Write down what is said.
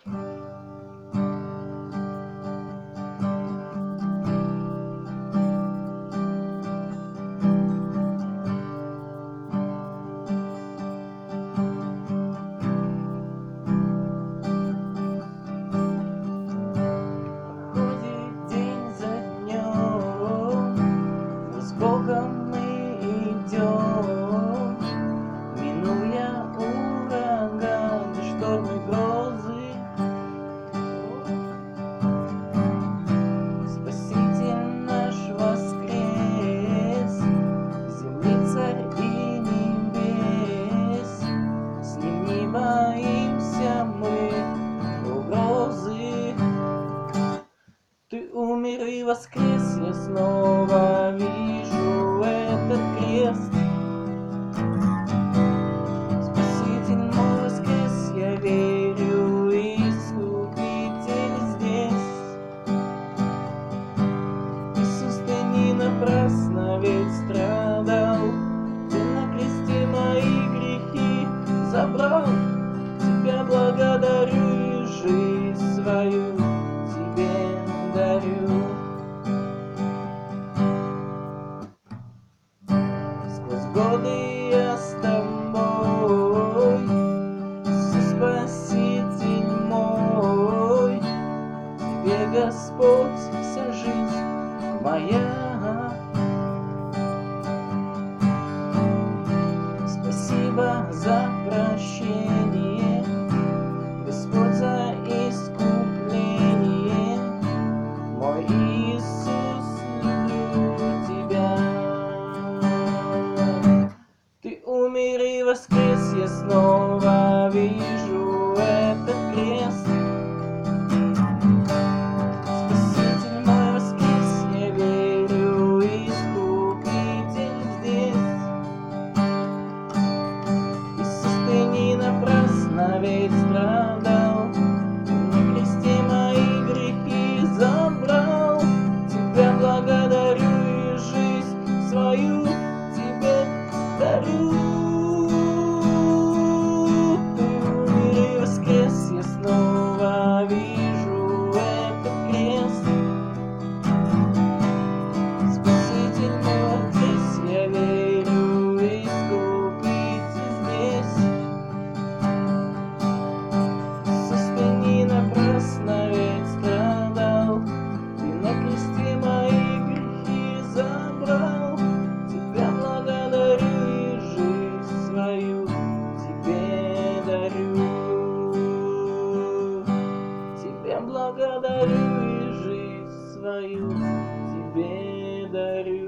Проходит день за днем, мы с Богом мы идем, минуя ураганы, штормы, грозы. Спаситель наш воскрес, земли царь и небес, с ним не боимся мы угрозы. Ты умер и воскрес, я снова вижу этот крест. Спаситель мой воскрес, я верю, Искупитель здесь. Иисус, ты не напрасно ведь страдал, ты на кресте мои грехи забрал. Тебя благодарю и жизнь свою тебе дарю. Сквозь годы я с тобой, Иисус, Спаситель мой, тебе, Господь, вся жизнь моя. Спасибо за прощение, Господь, за искупление. Мой Иисус, люблю тебя. Ты умер и воскрес, я снова вижу этот крест. Спаситель мой воскрес, я верю, Искупитель здесь. Иисус, ты не напрасно ведь страдал, ты на кресте мои грехи забрал. Тебя благодарю и жизнь свою тебе дарю. Ты умер и воскрес, я снова вижу этот крест. Спаситель мой воскрес, я верю, Искупитель здесь. Иисус, ты не напрасно ведь страдал, ты на кресте мои грехи забрал. Тебя благодарю и жизнь свою тебе дарю. Тебя благодарю и жизнь свою тебе дарю.